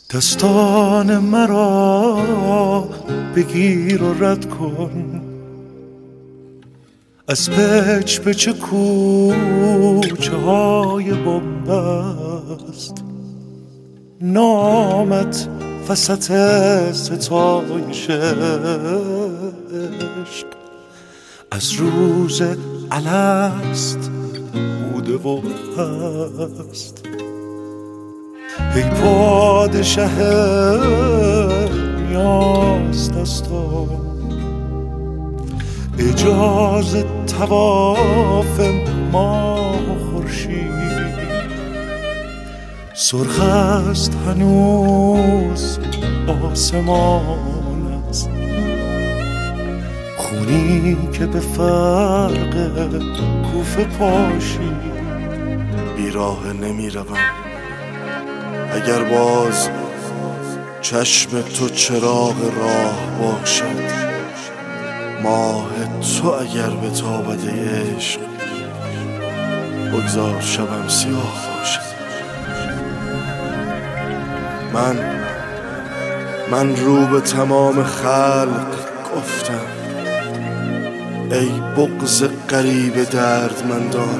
دستان مرا بگیر و رد کن، از پچ پچ کوچه های بنبست. نامت وسط ستایش عشق از روز الست بوده و هست. ای پادشه نیاز دستان، اجازه طواف ماه و خورشید. سرخ است هنوز آسمانت، خونی که به فرق کوفه پاشید. بیراه نمی روم اگر باز چشم تو چراغ راه باشد. ماه تو اگر به تابد عشق بگذار شبم سیاه باشد. من رو به تمام خلق گفتم ای بغض غریب دردمندان،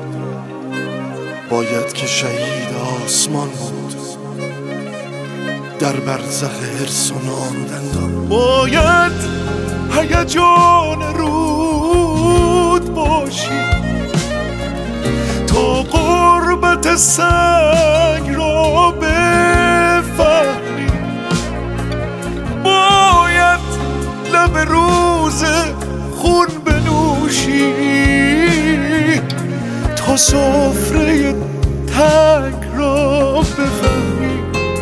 باید که شهید آسمان بود در برزخ حرص و نان و دندان. باید هیجان رود باشی تا غربت سنگ را بفهمی. باید لب روز خون بنوشی تا سفره تنگ را بفهمی.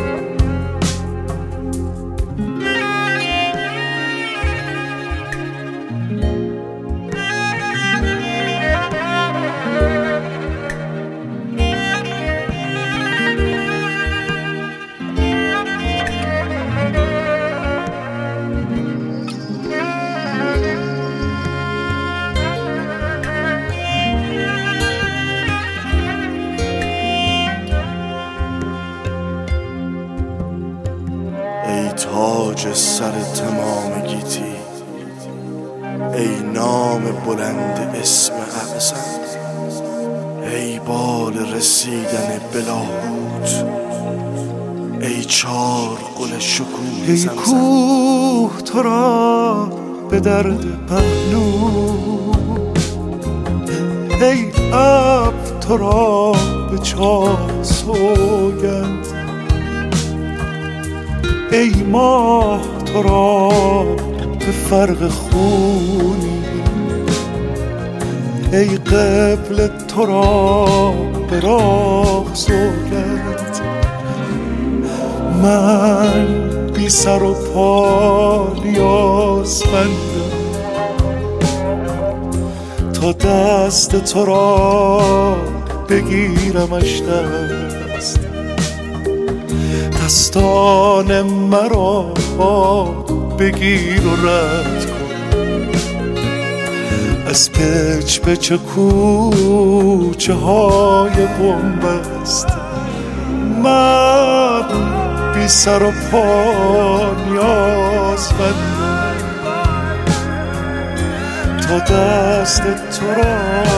ای تاج سر تمام گیتی، ای نام بلند اسم اعظم، ای بال رسیدن بلاهوت، ای چار گل شکوه ای زمزم. کوه تو را به درد پهلو، ای ابر تو را به چاه سوگند، ای ماه تو را به فرق خونی، ای قبل تو را به راه سوگند. من بی سر و پا نیازمندم تا دست تو را بگیرمش دست. دستان مرا بگیر و رد کن، از پچ پچ کوچه های بنبست. من بی سر و پا نیازمندم تا دست تو را